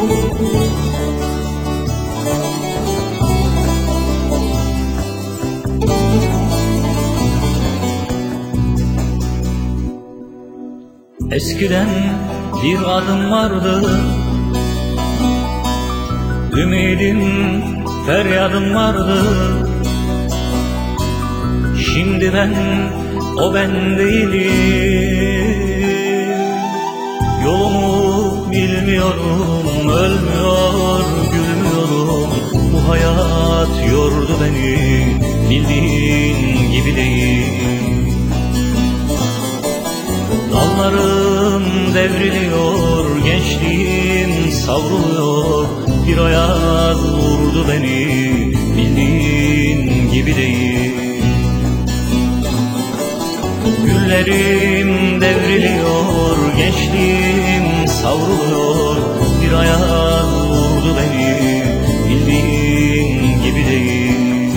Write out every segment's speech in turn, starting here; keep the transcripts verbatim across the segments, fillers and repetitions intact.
Eskiden bir adım vardı, ümidim, feryadım vardı. Şimdi ben o ben değilim. Yolumu bilmiyorum, ölmüyor, gülmüyorum. Bu hayat yordu beni, bildiğin gibi değil. Dallarım devriliyor, gençliğim savruluyor. Bir ayaz vurdu beni, bildiğin gibi değil. Güllerim devriliyor, gençliğim savruluyor. Bir ayaz vurdu beni, bildiğin gibi değil.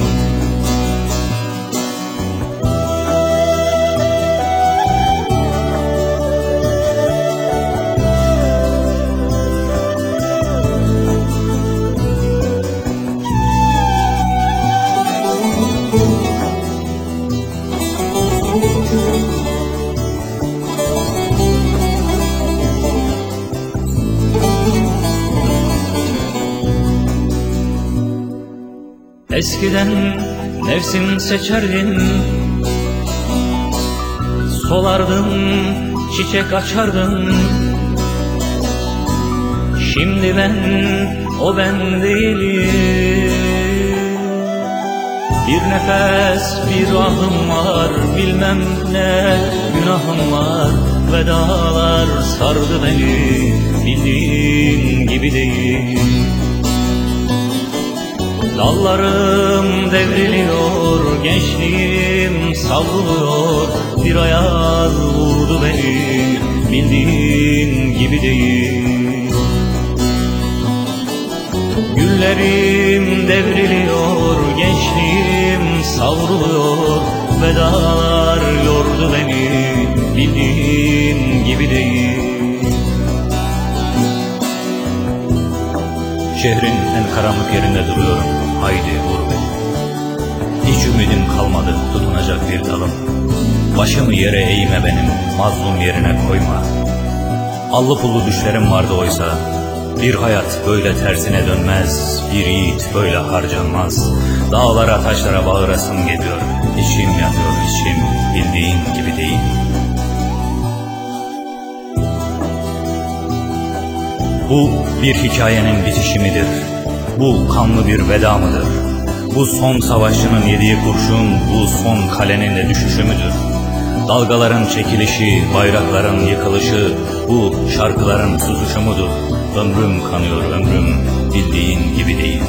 Eskiden nefsim seçerdim, solardım, çiçek açardım. Şimdi ben o ben değilim. Bir nefes, bir ahım var, bilmem ne günahım var. Vedalar sardı beni, bildiğin gibi değil. Dallarım devriliyor, gençliğim savruluyor. Bir ayaz vurdu beni, bildiğin gibi değil. Güllerim devriliyor, gençliğim savruluyor. Vedalar yordu beni, bildiğin gibi değil. Şehrin en karanlık yerinde duruyorum, haydi vur beni. Hiç ümidim kalmadı tutunacak bir dalım. Başımı yere eğme benim, mazlum yerine koyma. Allı pullu düşlerim vardı oysa. Bir hayat böyle tersine dönmez, bir yiğit böyle harcanmaz. Dağlara taşlara bağırasım geliyor, içim yanıyor içim, bildiğin gibi değil. Bu bir hikayenin bitişi midir? Bu kanlı bir veda mıdır? Bu son savaşçının yediği kurşun, bu son kalenin de düşüşü müdür? Dalgaların çekilişi, bayrakların yıkılışı, bu şarkıların susuşu mudur? Ömrüm kanıyor ömrüm, bildiğin gibi değil.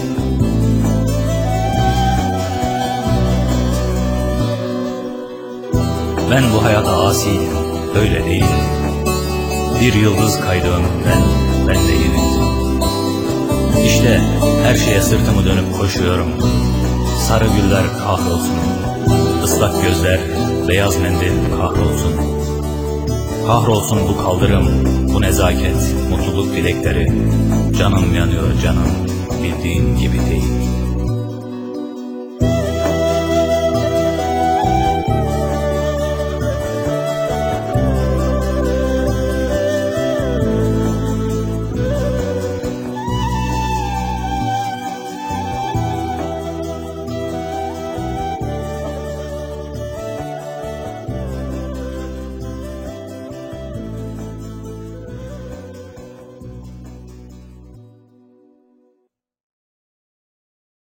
Ben bu hayata asiydim, öyle değil. Bir yıldız kaydı ömrümden, ben de yenildim. İşte her şeye sırtımı dönüp koşuyorum. Sarı güller kahrolsun, ıslak gözler, beyaz mendil kahrolsun. Kahrolsun bu kaldırım, bu nezaket, mutluluk dilekleri. Canım yanıyor canım, bildiğin gibi değil.